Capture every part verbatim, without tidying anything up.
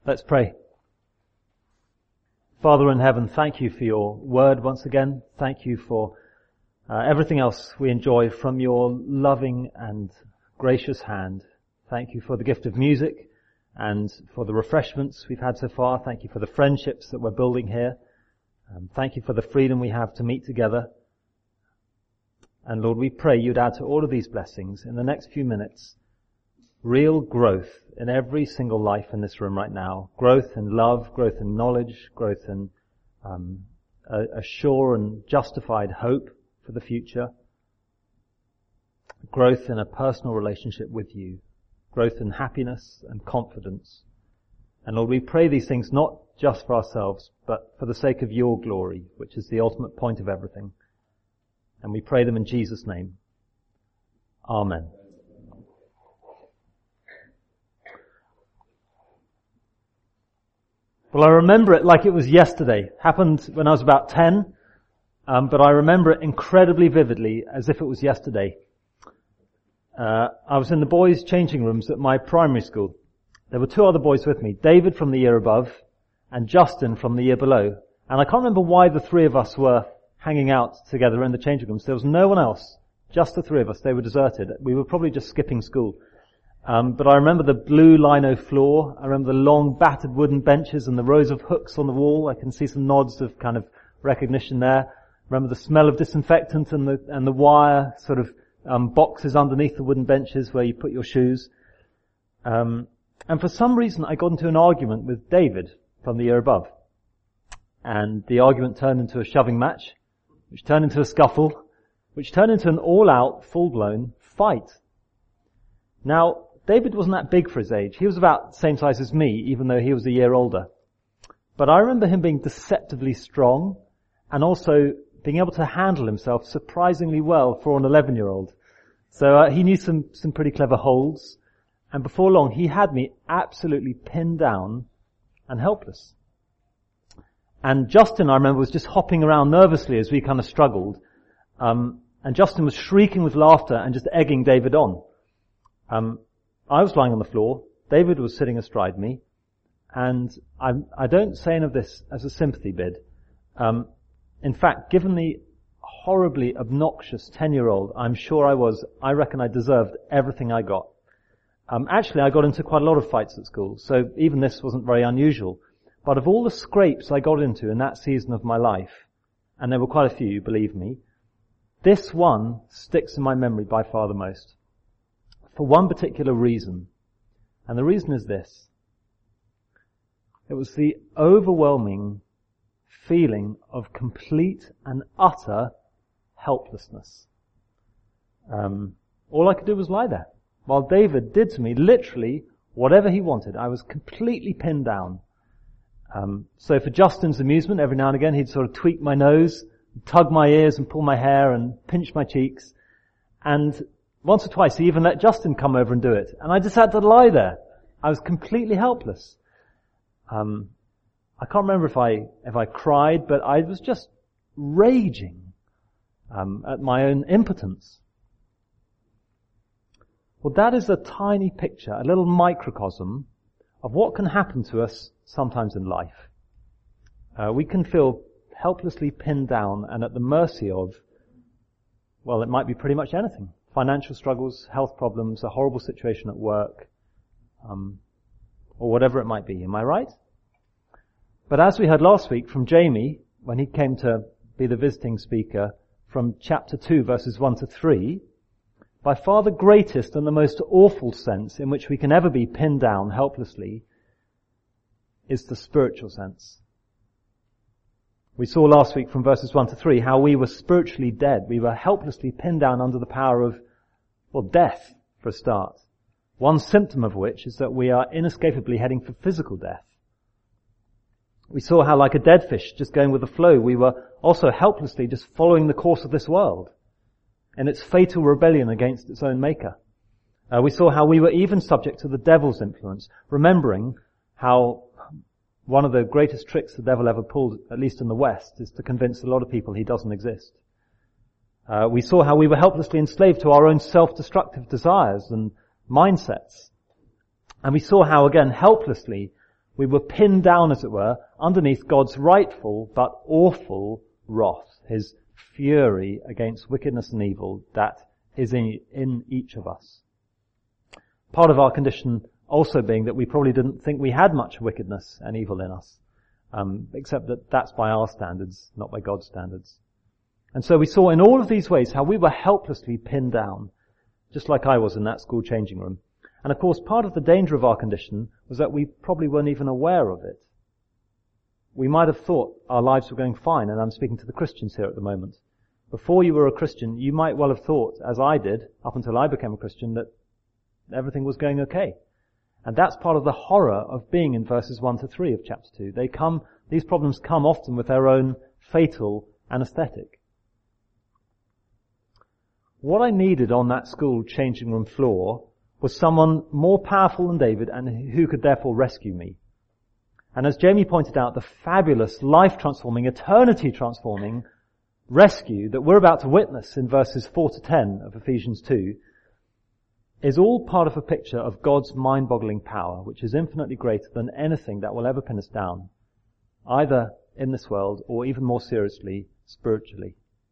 Let's pray. Father in heaven, thank you for your word once again. Thank you for uh, everything else we enjoy from your loving and gracious hand. Thank you for the gift of music and for the refreshments we've had so far. Thank you for the friendships that we're building here. Um, thank you for the freedom we have to meet together. And Lord, we pray you'd add to all of these blessings in the next few minutes real growth in every single life in this room right now. Growth in love, growth in knowledge, growth in um, a, a sure and justified hope for the future. Growth in a personal relationship with you. Growth in happiness and confidence. And Lord, we pray these things not just for ourselves, but for the sake of your glory, which is the ultimate point of everything. And we pray them in Jesus' name. Amen. Well, I remember it like it was yesterday. It happened when I was about ten, um, but I remember it incredibly vividly as if it was yesterday. Uh, I was in the boys' changing rooms at my primary school. There were two other boys with me, David from the year above and Justin from the year below. And I can't remember why the three of us were hanging out together in the changing rooms. There was no one else, just the three of us. They were deserted. We were probably just skipping school. Um, but I remember the blue lino floor. I remember the long battered wooden benches and the rows of hooks on the wall. I can see some nods of kind of recognition there. I remember the smell of disinfectant and the, and the wire sort of, um, boxes underneath the wooden benches where you put your shoes. Um, and for some reason I got into an argument with David from the year above. And the argument turned into a shoving match, which turned into a scuffle, which turned into an all-out, full-blown fight. Now, David wasn't that big for his age. He was about the same size as me, even though he was a year older. But I remember him being deceptively strong and also being able to handle himself surprisingly well for an eleven-year-old. So uh, he knew some, some pretty clever holds. And before long, he had me absolutely pinned down and helpless. And Justin, I remember, was just hopping around nervously as we kind of struggled. Um, and Justin was shrieking with laughter and just egging David on. Um, I was lying on the floor. David was sitting astride me. And I, I don't say any of this as a sympathy bid. Um, in fact, given the horribly obnoxious ten-year-old I'm sure I was, I reckon I deserved everything I got. Um, actually, I got into quite a lot of fights at school, so even this wasn't very unusual. But of all the scrapes I got into in that season of my life, and there were quite a few, believe me, this one sticks in my memory by far the most. For one particular reason. And the reason is this. It was the overwhelming feeling of complete and utter helplessness. Um, all I could do was lie there, while David did to me literally whatever he wanted. I was completely pinned down. Um, so for Justin's amusement, every now and again he'd sort of tweak my nose, tug my ears and pull my hair and pinch my cheeks. And once or twice he even let Justin come over and do it. And I just had to lie there. I was completely helpless. Um, I can't remember if I, if I cried, but I was just raging, um, at my own impotence. Well, that is a tiny picture, a little microcosm of what can happen to us sometimes in life. Uh, we can feel helplessly pinned down and at the mercy of, well, it might be pretty much anything. Financial struggles, health problems, a horrible situation at work, um, or whatever it might be. Am I right? But as we heard last week from Jamie, when he came to be the visiting speaker from chapter two, verses one to three, by far the greatest and the most awful sense in which we can ever be pinned down helplessly is the spiritual sense. We saw last week from verses one to three how we were spiritually dead. We were helplessly pinned down under the power of, well, death, for a start. One symptom of which is that we are inescapably heading for physical death. We saw how, like a dead fish just going with the flow, we were also helplessly just following the course of this world in its fatal rebellion against its own maker. Uh, we saw how we were even subject to the devil's influence, remembering how one of the greatest tricks the devil ever pulled, at least in the West, is to convince a lot of people he doesn't exist. Uh, we saw how we were helplessly enslaved to our own self-destructive desires and mindsets. And we saw how, again, helplessly, We were pinned down, as it were, underneath God's rightful but awful wrath, his fury against wickedness and evil that is in, in each of us. Part of our condition also being that we probably didn't think we had much wickedness and evil in us, um, except that that's by our standards, not by God's standards. And so we saw in all of these ways how we were helplessly pinned down, just like I was in that school changing room. And of course, part of the danger of our condition was that we probably weren't even aware of it. We might have thought our lives were going fine, and I'm speaking to the Christians here at the moment. Before you were a Christian, you might well have thought, as I did, up until I became a Christian, that everything was going okay. And that's part of the horror of being in verses one to three of chapter two. They come, these problems come often with their own fatal anesthetic. What I needed on that school changing room floor was someone more powerful than David and who could therefore rescue me. And as Jamie pointed out, the fabulous, life-transforming, eternity-transforming rescue that we're about to witness in verses four to ten of Ephesians two is all part of a picture of God's mind-boggling power, which is infinitely greater than anything that will ever pin us down, either in this world or even more seriously, spiritually.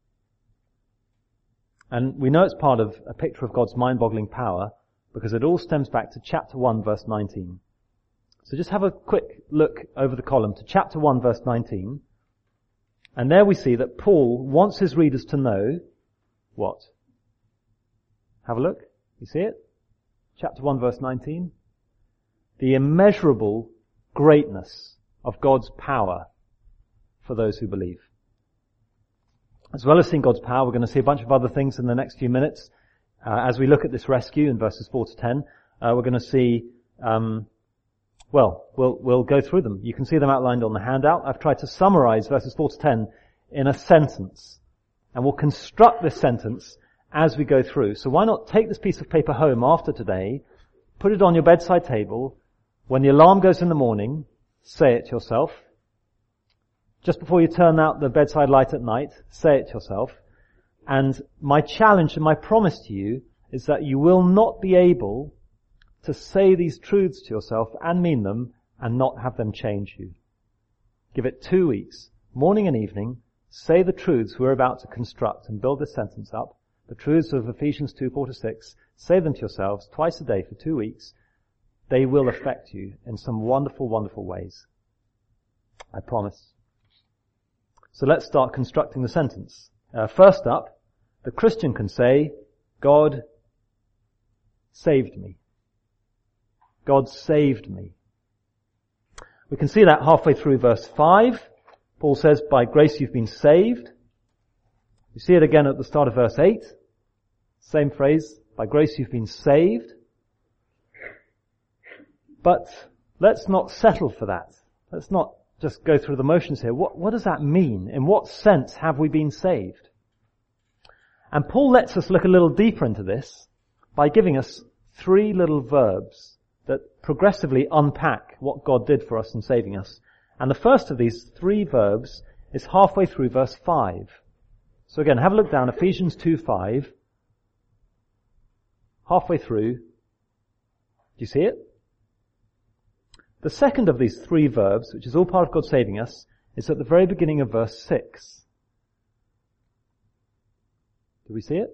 And we know it's part of a picture of God's mind-boggling power because it all stems back to chapter one, verse nineteen. So just have a quick look over the column to chapter one, verse nineteen. And there we see that Paul wants his readers to know what? Have a look. You see it? Chapter one, verse nineteen. The immeasurable greatness of God's power for those who believe. As well as seeing God's power, we're going to see a bunch of other things in the next few minutes. Uh, as we look at this rescue in verses four to ten, uh, we're going to see, um, well, we'll we'll go through them. You can see them outlined on the handout. I've tried to summarize verses four to ten in a sentence. And we'll construct this sentence as we go through. So why not take this piece of paper home after today, put it on your bedside table, when the alarm goes in the morning, say it to yourself. Just before you turn out the bedside light at night, say it to yourself. And my challenge and my promise to you is that you will not be able to say these truths to yourself and mean them and not have them change you. Give it two weeks, morning and evening, say the truths we're about to construct and build this sentence up, the truths of Ephesians two, four to six, say them to yourselves twice a day for two weeks. They will affect you in some wonderful, wonderful ways. I promise. So let's start constructing the sentence. Uh, first up, the Christian can say, God saved me. God saved me. We can see that halfway through verse five. Paul says, by grace you've been saved. You see it again at the start of verse eight. Same phrase, by grace you've been saved. But let's not settle for that. Let's not just go through the motions here. What, what does that mean? In what sense have we been saved? And Paul lets us look a little deeper into this by giving us three little verbs that progressively unpack what God did for us in saving us. And the first of these three verbs is halfway through verse five. So again, have a look down, Ephesians two five. Halfway through. Do you see it? The second of these three verbs, which is all part of God saving us, is at the very beginning of verse six. Do we see it?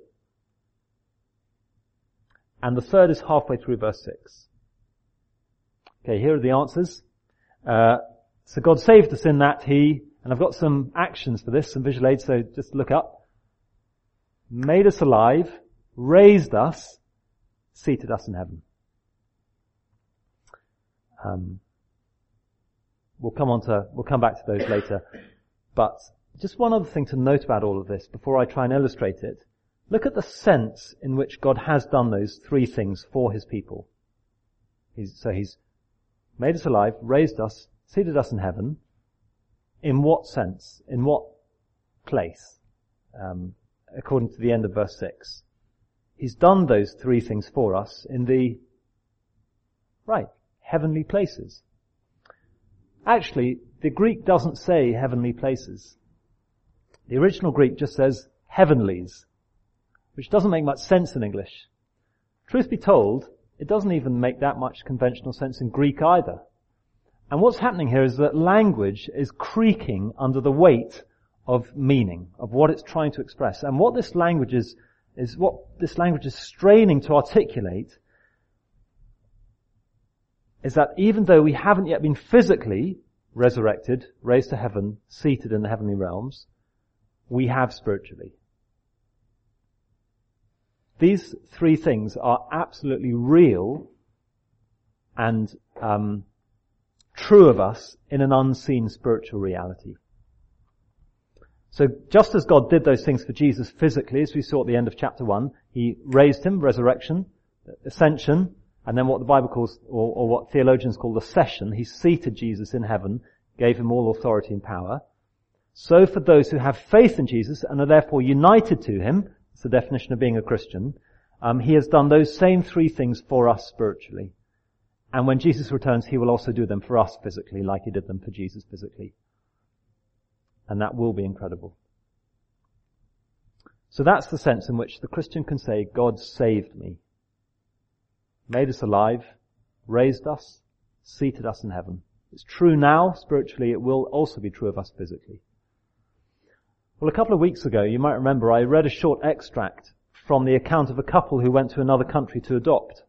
And the third is halfway through verse six. Okay, here are the answers. Uh, so God saved us in that He, and I've got some actions for this, some visual aids, so just look up. Made us alive, raised us, seated us in heaven. Um, we'll come on to, we'll come back to those later. But just one other thing to note about all of this before I try and illustrate it. Look at the sense in which God has done those three things for His people. He's, so He's made us alive, raised us, seated us in heaven. In what sense? In what place? Um, according to the end of verse six. He's done those three things for us in the, right, heavenly places. Actually, the Greek doesn't say heavenly places. The original Greek just says heavenlies, which doesn't make much sense in English. Truth be told, it doesn't even make that much conventional sense in Greek either. And what's happening here is that language is creaking under the weight of meaning, of what it's trying to express. And what this language is, is what this language is straining to articulate is that even though we haven't yet been physically resurrected, raised to heaven, seated in the heavenly realms, we have spiritually. These three things are absolutely real and um, true of us in an unseen spiritual reality. So just as God did those things for Jesus physically, as we saw at the end of chapter one, He raised Him, resurrection, ascension, and then what the Bible calls, or, or what theologians call the session, He seated Jesus in heaven, gave Him all authority and power. So for those who have faith in Jesus and are therefore united to Him, it's the definition of being a Christian, um, He has done those same three things for us spiritually. And when Jesus returns, He will also do them for us physically, like He did them for Jesus physically. And that will be incredible. So that's the sense in which the Christian can say, God saved me, made us alive, raised us, seated us in heaven. It's true now, spiritually. It will also be true of us physically. Well, a couple of weeks ago, you might remember, I read a short extract from the account of a couple who went to another country to adopt.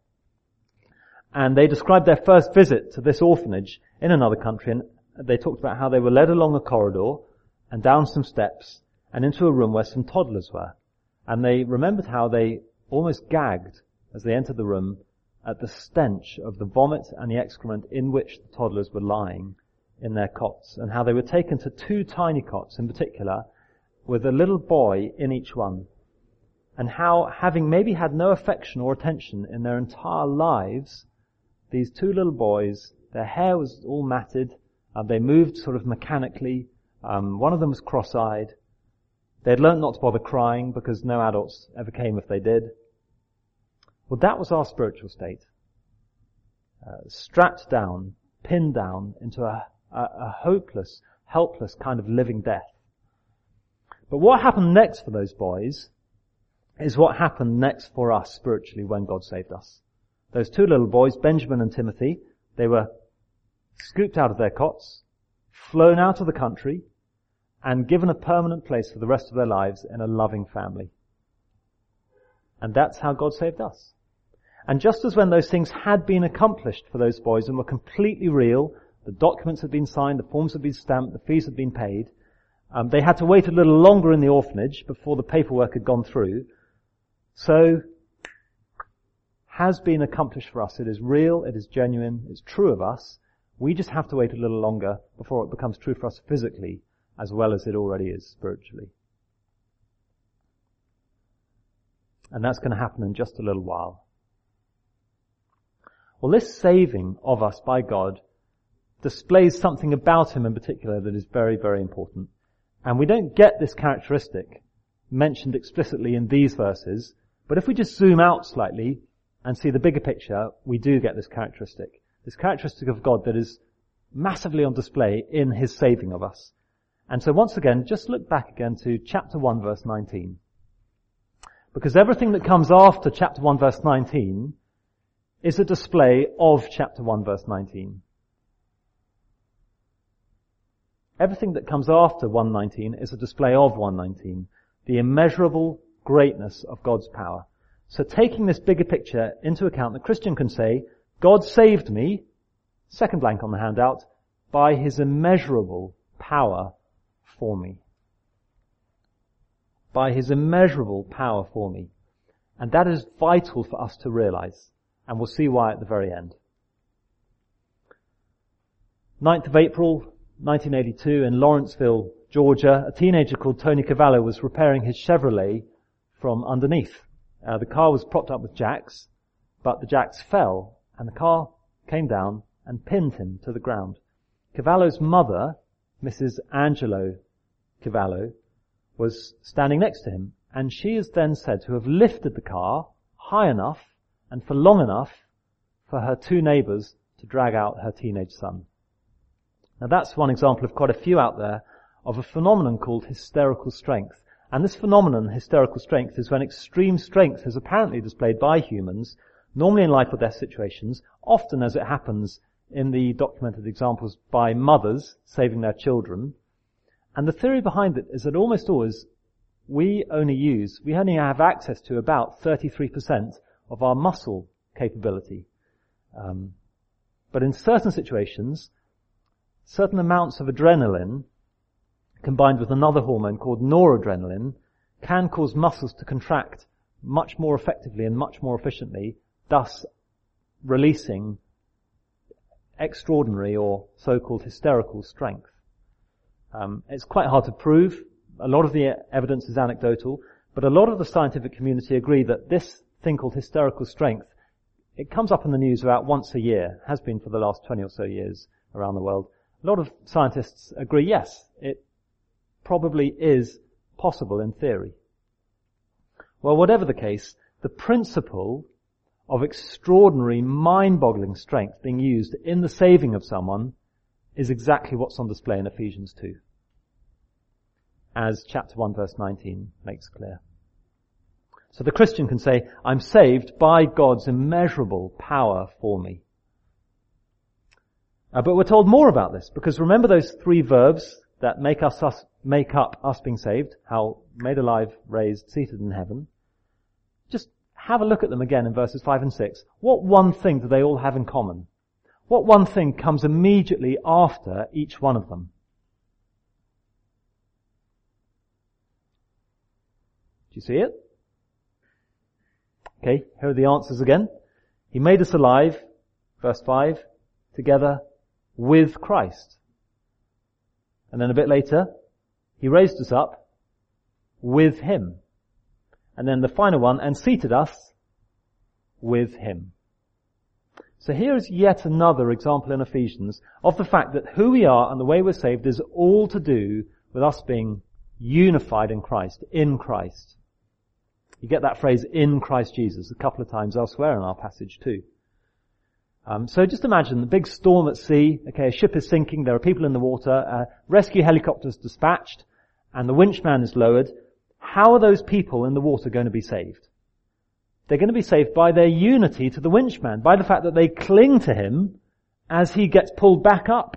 And they described their first visit to this orphanage in another country, and they talked about how they were led along a corridor and down some steps and into a room where some toddlers were. And they remembered how they almost gagged as they entered the room at the stench of the vomit and the excrement in which the toddlers were lying in their cots, and how they were taken to two tiny cots in particular with a little boy in each one, and how, having maybe had no affection or attention in their entire lives, these two little boys, their hair was all matted, uh, they moved sort of mechanically, um, one of them was cross-eyed, they had learnt not to bother crying because no adults ever came if they did. Well, that was our spiritual state. Uh, strapped down, pinned down into a, a, a hopeless, helpless kind of living death. But what happened next for those boys is what happened next for us spiritually when God saved us. Those two little boys, Benjamin and Timothy, they were scooped out of their cots, flown out of the country, and given a permanent place for the rest of their lives in a loving family. And that's how God saved us. And just as when those things had been accomplished for those boys and were completely real, the documents had been signed, the forms had been stamped, the fees had been paid, um, they had to wait a little longer in the orphanage before the paperwork had gone through. So, has been accomplished for us. It is real, it is genuine, it's true of us. We just have to wait a little longer before it becomes true for us physically, as well as it already is spiritually. And that's going to happen in just a little while. Well, this saving of us by God displays something about Him in particular that is very, very important. And we don't get this characteristic mentioned explicitly in these verses, but if we just zoom out slightly and see the bigger picture, we do get this characteristic. This characteristic of God that is massively on display in His saving of us. And so once again, just look back again to chapter one, verse nineteen. Because everything that comes after chapter one, verse nineteen is a display of chapter one, verse nineteen. Everything that comes after one nineteen is a display of one nineteen. The immeasurable greatness of God's power. So taking this bigger picture into account, the Christian can say, God saved me, second blank on the handout, by His immeasurable power for me. By His immeasurable power for me. And that is vital for us to realize. And we'll see why at the very end. ninth of April, nineteen eighty-two, in Lawrenceville, Georgia, a teenager called Tony Cavallo was repairing his Chevrolet from underneath. Uh, the car was propped up with jacks, but the jacks fell, and the car came down and pinned him to the ground. Cavallo's mother, Missus Angelo Cavallo, was standing next to him, and she is then said to have lifted the car high enough and for long enough for her two neighbours to drag out her teenage son. Now that's one example of quite a few out there of a phenomenon called hysterical strength. And this phenomenon, hysterical strength, is when extreme strength is apparently displayed by humans, normally in life or death situations, often as it happens in the documented examples by mothers saving their children. And the theory behind it is that almost always we only use, we only have access to about thirty-three percent of our muscle capability. Um, but in certain situations, certain amounts of adrenaline combined with another hormone called noradrenaline can cause muscles to contract much more effectively and much more efficiently, thus releasing extraordinary or so-called hysterical strength. Um, it's quite hard to prove. A lot of the evidence is anecdotal, but a lot of the scientific community agree that this thing called hysterical strength, it comes up in the news about once a year, has been for the last twenty or so years around the world. A lot of scientists agree, yes, it probably is possible in theory. Well, whatever the case, the principle of extraordinary, mind-boggling strength being used in the saving of someone is exactly what's on display in Ephesians two, as chapter one verse nineteen makes clear. So the Christian can say, I'm saved by God's immeasurable power for me. Uh, but we're told more about this, because remember those three verbs that make us, us make up us being saved, how made alive, raised, seated in heaven. Just have a look at them again in verses five and six. What one thing do they all have in common? What one thing comes immediately after each one of them? Do you see it? Okay, here are the answers again. He made us alive, verse five, together with Christ. And then a bit later, He raised us up with Him. And then the final one, and seated us with Him. So here is yet another example in Ephesians of the fact that who we are and the way we're saved is all to do with us being unified in Christ, in Christ. You get that phrase, in Christ Jesus, a couple of times elsewhere in our passage too. Um, so just imagine the big storm at sea. Okay, a ship is sinking, there are people in the water, uh, rescue helicopters dispatched, and the winchman is lowered. How are those people in the water going to be saved? They're going to be saved by their unity to the winchman, by the fact that they cling to him as he gets pulled back up.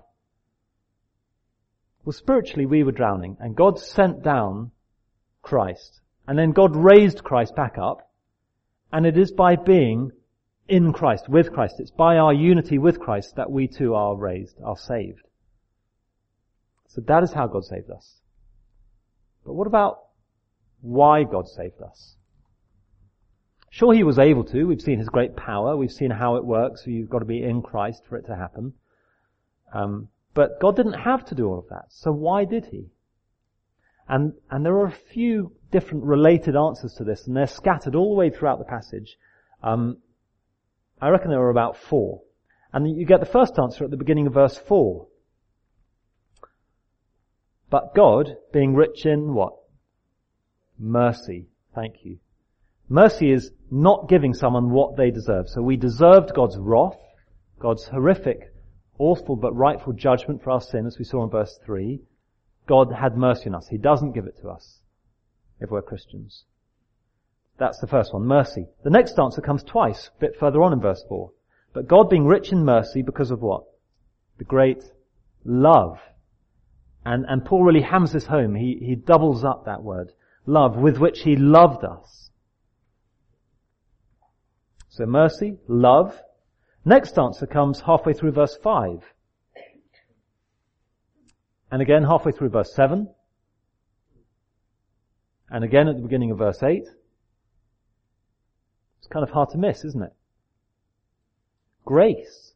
Well, spiritually we were drowning, and God sent down Christ. And then God raised Christ back up, and it is by being in Christ, with Christ, it's by our unity with Christ that we too are raised, are saved. So that is how God saved us. But what about why God saved us? Sure, He was able to. We've seen His great power. We've seen how it works. So you've got to be in Christ for it to happen. Um, but God didn't have to do all of that. So why did He? And, and there are a few different related answers to this, and they're scattered all the way throughout the passage. Um, I reckon there are about four. And you get the first answer at the beginning of verse four. But God, being rich in what? Mercy. Thank you. Mercy is not giving someone what they deserve. So we deserved God's wrath, God's horrific, awful but rightful judgment for our sin, as we saw in verse three. God had mercy on us. He doesn't give it to us if we're Christians. That's the first one, mercy. The next answer comes twice, a bit further on in verse four. But God being rich in mercy because of what? The great love. And, and Paul really hammers this home. He, he doubles up that word. Love, with which He loved us. So mercy, love. Next answer comes halfway through verse five. And again halfway through verse seven. And again at the beginning of verse eight. It's kind of hard to miss, isn't it? Grace.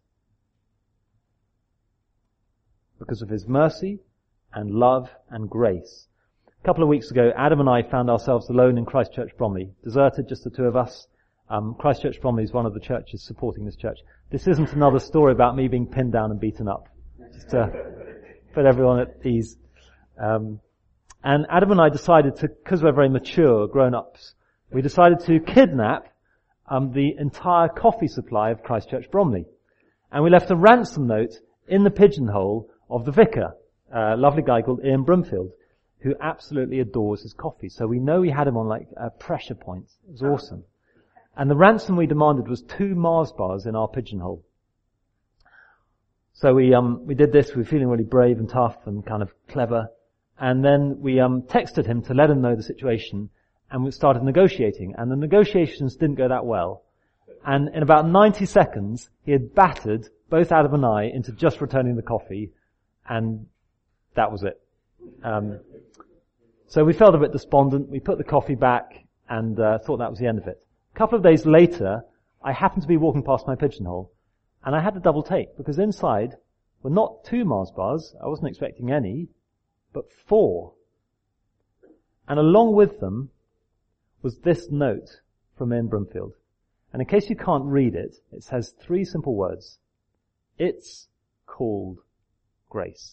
Because of His mercy and love and grace. A couple of weeks ago, Adam and I found ourselves alone in Christchurch Bromley. Deserted, just the two of us. Um, Christchurch Bromley is one of the churches supporting this church. This isn't another story about me being pinned down and beaten up. Just to put everyone at ease. Um, and Adam and I decided to, because we're very mature grown-ups, we decided to kidnap um, the entire coffee supply of Christchurch Bromley. And we left a ransom note in the pigeonhole of the vicar, a lovely guy called Ian Brumfield, who absolutely adores his coffee. So we know we had him on like a pressure point. It was awesome. And the ransom we demanded was two Mars bars in our pigeonhole. So we um we did this, we were feeling really brave and tough and kind of clever, and then we um texted him to let him know the situation, and we started negotiating, and the negotiations didn't go that well. And in about ninety seconds, he had battered both Adam and I into just returning the coffee, and that was it. Um So we felt a bit despondent, we put the coffee back, and uh, thought that was the end of it. A couple of days later, I happened to be walking past my pigeonhole, and I had to double take, because inside were not two Mars bars, I wasn't expecting any, but four. And along with them was this note from Ian Brumfield. And in case you can't read it, it says three simple words. It's called grace.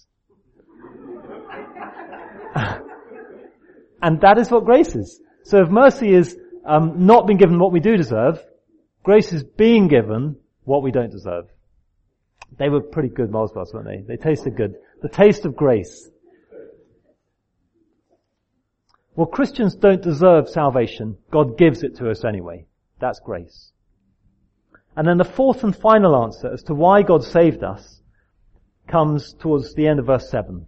And that is what grace is. So if mercy is um, not being given what we do deserve, grace is being given what we don't deserve. They were pretty good Mars bars, weren't they? They tasted good. The taste of grace. Well, Christians don't deserve salvation. God gives it to us anyway. That's grace. And then the fourth and final answer as to why God saved us comes towards the end of verse seven.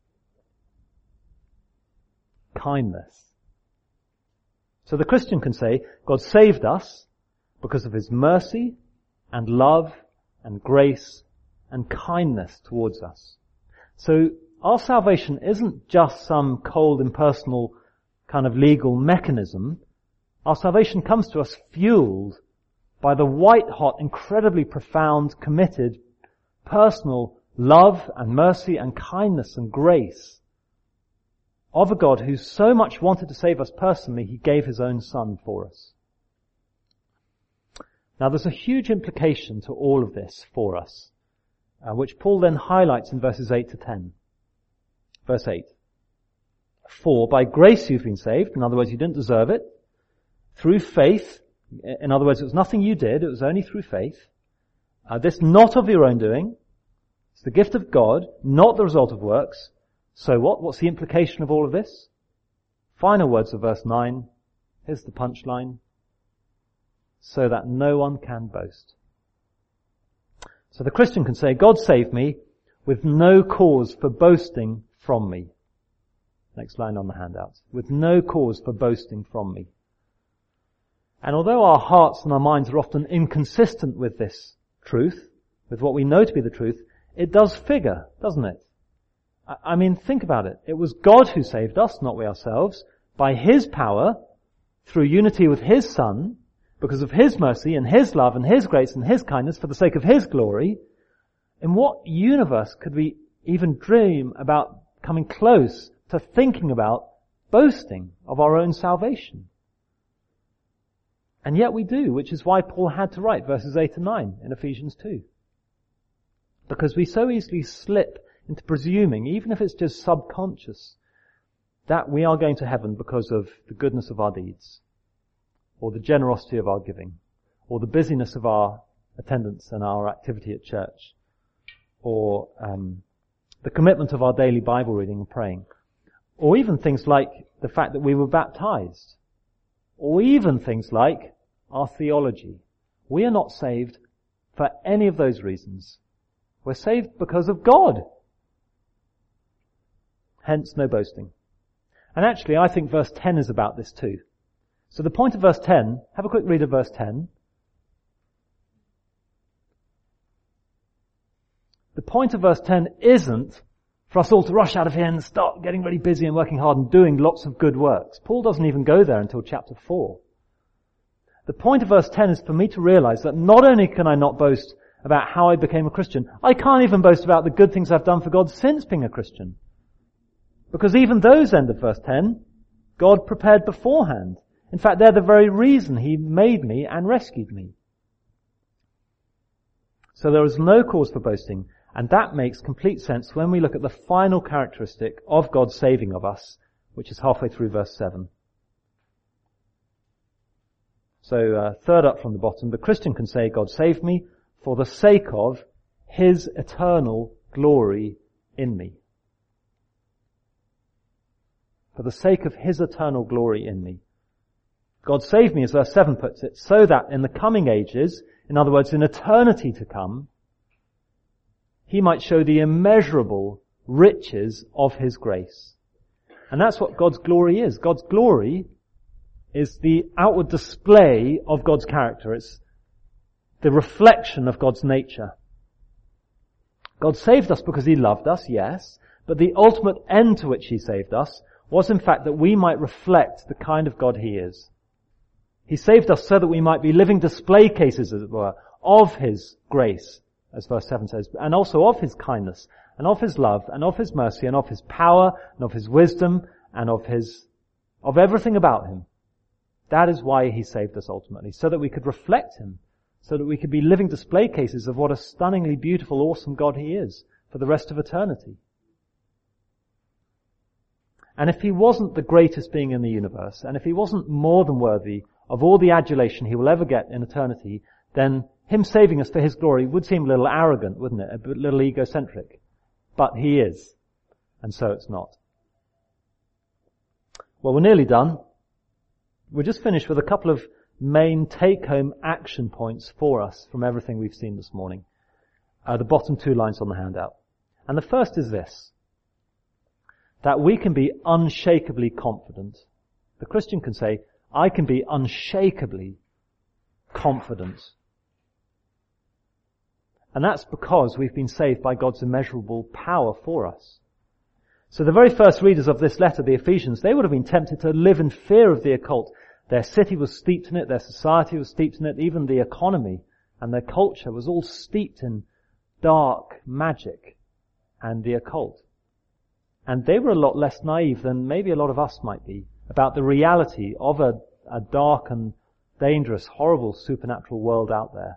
Kindness. So the Christian can say, God saved us because of His mercy and love and grace and kindness towards us. So our salvation isn't just some cold, impersonal kind of legal mechanism. Our salvation comes to us fueled by the white-hot, incredibly profound, committed, personal love and mercy and kindness and grace of a God who so much wanted to save us personally, He gave His own Son for us. Now there's a huge implication to all of this for us, uh, which Paul then highlights in verses eight to ten. Verse eight. For by grace you've been saved, in other words, you didn't deserve it, through faith, in other words, it was nothing you did, it was only through faith, uh, this not of your own doing, it's the gift of God, not the result of works. So what? What's the implication of all of this? Final words of verse nine. Here's the punchline. So that no one can boast. So the Christian can say, God saved me with no cause for boasting from me. Next line on the handout. With no cause for boasting from me. And although our hearts and our minds are often inconsistent with this truth, with what we know to be the truth, it does figure, doesn't it? I mean, think about it. It was God who saved us, not we ourselves, by His power, through unity with His Son, because of His mercy and His love and His grace and His kindness for the sake of His glory. In what universe could we even dream about coming close to thinking about boasting of our own salvation? And yet we do, which is why Paul had to write verses eight and nine in Ephesians two. Because we so easily slip into presuming, even if it's just subconscious, that we are going to heaven because of the goodness of our deeds, or the generosity of our giving, or the busyness of our attendance and our activity at church, or um, the commitment of our daily Bible reading and praying, or even things like the fact that we were baptized, or even things like our theology. We are not saved for any of those reasons. We're saved because of God. Hence, no boasting. And actually, I think verse ten is about this too. So the point of verse ten, have a quick read of verse ten. The point of verse ten isn't for us all to rush out of here and start getting really busy and working hard and doing lots of good works. Paul doesn't even go there until chapter four. The point of verse ten is for me to realize that not only can I not boast about how I became a Christian, I can't even boast about the good things I've done for God since being a Christian. Because even those end of verse ten, God prepared beforehand. In fact, they're the very reason He made me and rescued me. So there is no cause for boasting, and that makes complete sense when we look at the final characteristic of God's saving of us, which is halfway through verse seven. So, uh, third up from the bottom, the Christian can say, God saved me for the sake of His eternal glory in me. For the sake of His eternal glory in me. God saved me, as verse seven puts it, so that in the coming ages, in other words, in eternity to come, he might show the immeasurable riches of his grace. And that's what God's glory is. God's glory is the outward display of God's character. It's the reflection of God's nature. God saved us because he loved us, yes, but the ultimate end to which he saved us was in fact that we might reflect the kind of God he is. He saved us so that we might be living display cases, as it were, of his grace, as verse seven says, and also of his kindness, and of his love, and of his mercy, and of his power, and of his wisdom, and of his, of everything about him. That is why he saved us ultimately, so that we could reflect him, so that we could be living display cases of what a stunningly beautiful, awesome God he is for the rest of eternity. And if he wasn't the greatest being in the universe, and if he wasn't more than worthy of all the adulation he will ever get in eternity, then him saving us for his glory would seem a little arrogant, wouldn't it? A little egocentric. But he is. And so it's not. Well, we're nearly done. We're just finished with a couple of main take-home action points for us from everything we've seen this morning. Uh, the bottom two lines on the handout. And the first is this, that we can be unshakably confident. The Christian can say, I can be unshakably confident. And that's because we've been saved by God's immeasurable power for us. So the very first readers of this letter, the Ephesians, they would have been tempted to live in fear of the occult. Their city was steeped in it, their society was steeped in it, even the economy and their culture was all steeped in dark magic and the occult. And they were a lot less naive than maybe a lot of us might be about the reality of a, a dark and dangerous, horrible supernatural world out there.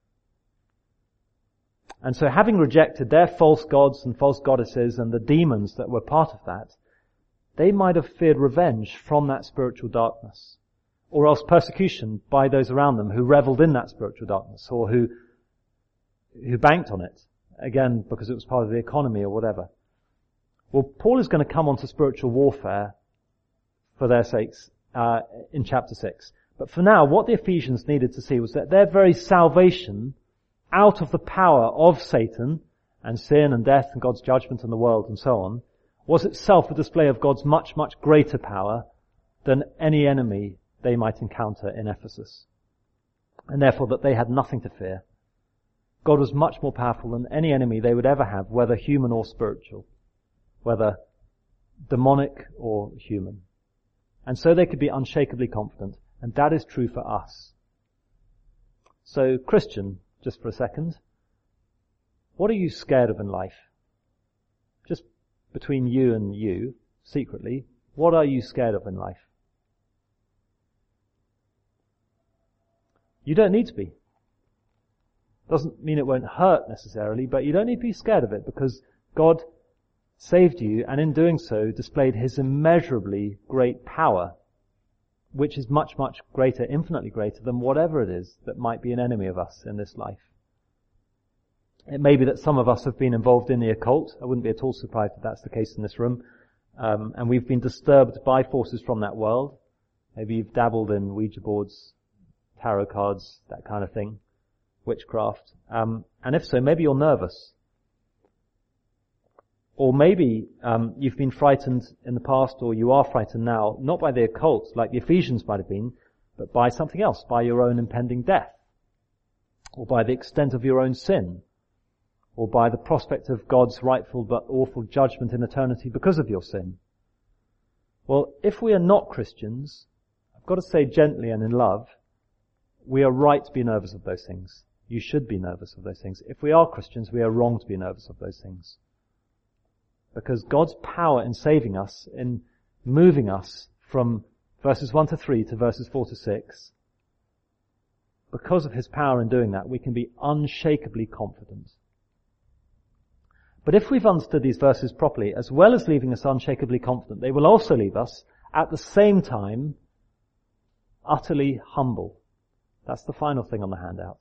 And so having rejected their false gods and false goddesses and the demons that were part of that, they might have feared revenge from that spiritual darkness, or else persecution by those around them who reveled in that spiritual darkness, or who who banked on it, again, because it was part of the economy or whatever. Well, Paul is going to come on to spiritual warfare for their sakes uh, in chapter six. But for now, what the Ephesians needed to see was that their very salvation out of the power of Satan and sin and death and God's judgment on the world and so on was itself a display of God's much, much greater power than any enemy they might encounter in Ephesus. And therefore that they had nothing to fear. God was much more powerful than any enemy they would ever have, whether human or spiritual, whether demonic or human. And so they could be unshakably confident. And that is true for us. So, Christian, just for a second, what are you scared of in life? Just between you and you, secretly, what are you scared of in life? You don't need to be. Doesn't mean it won't hurt necessarily, but you don't need to be scared of it because God saved you and in doing so displayed his immeasurably great power, which is much, much greater, infinitely greater than whatever it is that might be an enemy of us in this life. It may be that some of us have been involved in the occult. I wouldn't be at all surprised if that's the case in this room. Um, and we've been disturbed by forces from that world. Maybe you've dabbled in Ouija boards, tarot cards, that kind of thing, witchcraft. Um, and if so, maybe you're nervous. Or maybe um, you've been frightened in the past, or you are frightened now, not by the occult, like the Ephesians might have been, but by something else, by your own impending death, or by the extent of your own sin, or by the prospect of God's rightful but awful judgment in eternity because of your sin. Well, if we are not Christians, I've got to say gently and in love, we are right to be nervous of those things. You should be nervous of those things. If we are Christians, we are wrong to be nervous of those things. Because God's power in saving us, in moving us from verses one to three to verses four to six, because of his power in doing that, we can be unshakably confident. But if we've understood these verses properly, as well as leaving us unshakably confident, they will also leave us, at the same time, utterly humble. That's the final thing on the handout.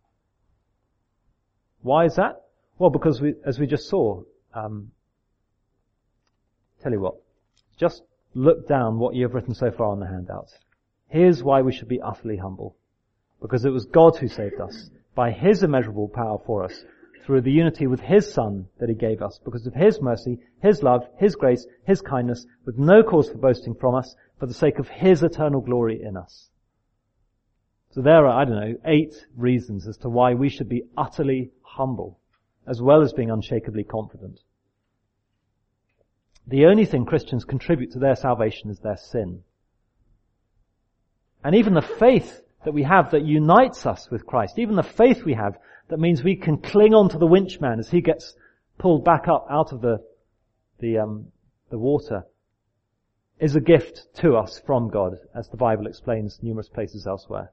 Why is that? Well, because we, as we just saw, um, tell you what, just look down what you've written so far on the handout. Here's why we should be utterly humble. Because it was God who saved us by his immeasurable power for us through the unity with His Son that He gave us, because of His mercy, His love, His grace, His kindness, with no cause for boasting from us, for the sake of His eternal glory in us. So there are, I don't know, eight reasons as to why we should be utterly humble, as well as being unshakably confident. The only thing Christians contribute to their salvation is their sin. And even the faith that we have that unites us with Christ, even the faith we have that means we can cling on to the winch man as he gets pulled back up out of the the um, the water, is a gift to us from God, as the Bible explains numerous places elsewhere.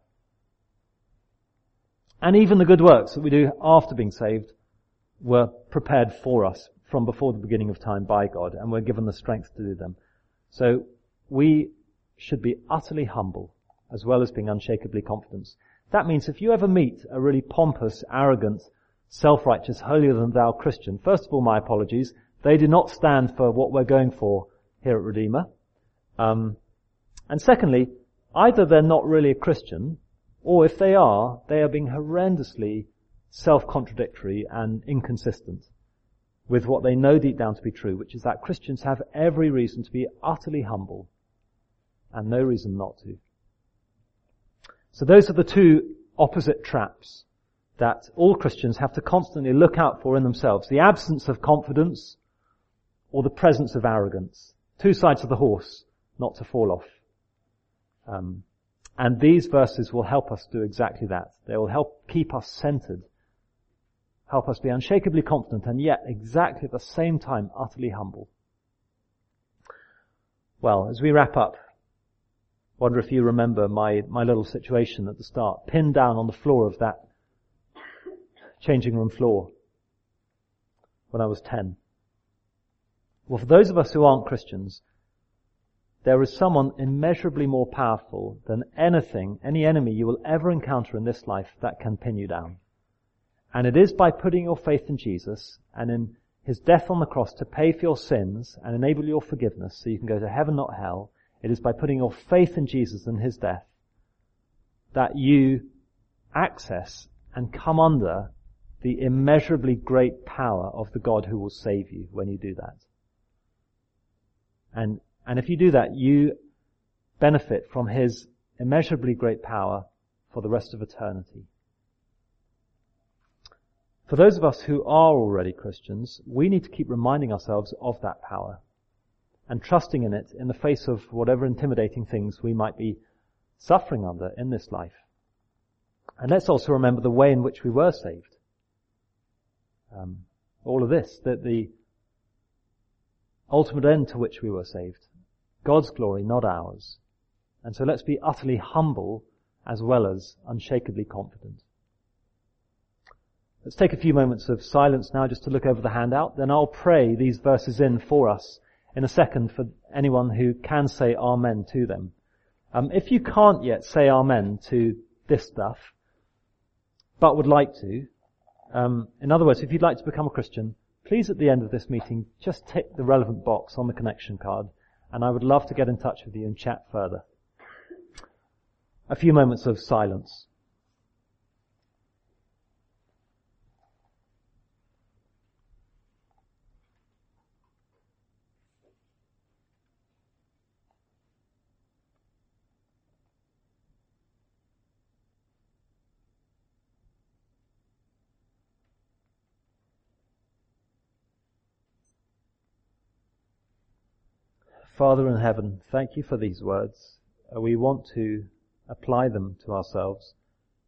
And even the good works that we do after being saved were prepared for us from before the beginning of time by God, and we're given the strength to do them. So we should be utterly humble, as well as being unshakably confident. That means if you ever meet a really pompous, arrogant, self-righteous, holier-than-thou Christian, first of all, my apologies, they do not stand for what we're going for here at Redeemer. Um, and secondly, either they're not really a Christian, or if they are, they are being horrendously self-contradictory and inconsistent with what they know deep down to be true, which is that Christians have every reason to be utterly humble and no reason not to. So those are the two opposite traps that all Christians have to constantly look out for in themselves. The absence of confidence or the presence of arrogance. Two sides of the horse, not to fall off. Um, and these verses will help us do exactly that. They will help keep us centered, help us be unshakably confident, and yet exactly at the same time utterly humble. Well, as we wrap up, wonder if you remember my, my little situation at the start, pinned down on the floor of that changing room floor when I was ten. Well, for those of us who aren't Christians, there is someone immeasurably more powerful than anything, any enemy you will ever encounter in this life that can pin you down. And it is by putting your faith in Jesus and in His death on the cross to pay for your sins and enable your forgiveness so you can go to heaven, not hell. It is by putting your faith in Jesus and His death that you access and come under the immeasurably great power of the God who will save you when you do that. And, and if you do that, you benefit from His immeasurably great power for the rest of eternity. For those of us who are already Christians, we need to keep reminding ourselves of that power and trusting in it in the face of whatever intimidating things we might be suffering under in this life. And let's also remember the way in which we were saved. Um, all of this, that the ultimate end to which we were saved. God's glory, not ours. And so let's be utterly humble as well as unshakably confident. Let's take a few moments of silence now just to look over the handout. Then I'll pray these verses in for us in a second for anyone who can say amen to them. Um, if you can't yet say amen to this stuff, but would like to, um, in other words, if you'd like to become a Christian, please at the end of this meeting just tick the relevant box on the connection card, and I would love to get in touch with you and chat further. A few moments of silence. Father in heaven, thank you for these words. Uh, we want to apply them to ourselves.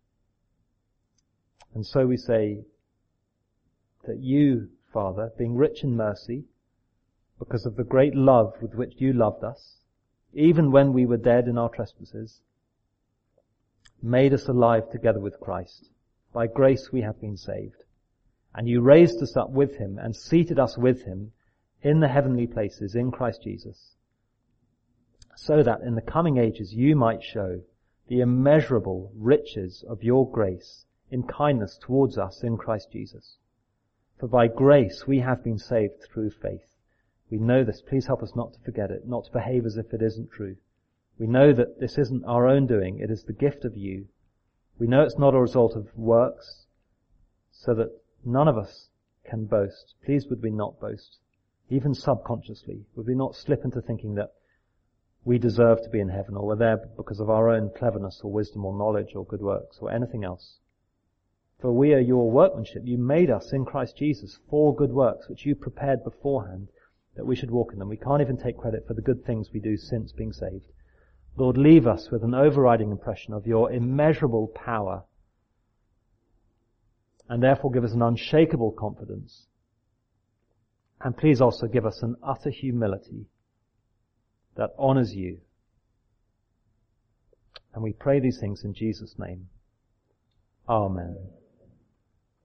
And so we say that you, Father, being rich in mercy, because of the great love with which you loved us, even when we were dead in our trespasses, made us alive together with Christ. By grace we have been saved. And you raised us up with Him and seated us with Him in the heavenly places in Christ Jesus, so that in the coming ages you might show the immeasurable riches of your grace in kindness towards us in Christ Jesus. For by grace we have been saved through faith. We know this. Please help us not to forget it, not to behave as if it isn't true. We know that this isn't our own doing. It is the gift of you. We know it's not a result of works, so that None of us can boast. Please would we not boast, even subconsciously. Would we not slip into thinking that we deserve to be in heaven, or we're there because of our own cleverness or wisdom or knowledge or good works or anything else. For we are your workmanship. You made us in Christ Jesus for good works, which you prepared beforehand that we should walk in them. We can't even take credit for the good things we do since being saved. Lord, leave us with an overriding impression of your immeasurable power, and therefore give us an unshakable confidence. And please also give us an utter humility that honors you. And we pray these things in Jesus' name. Amen.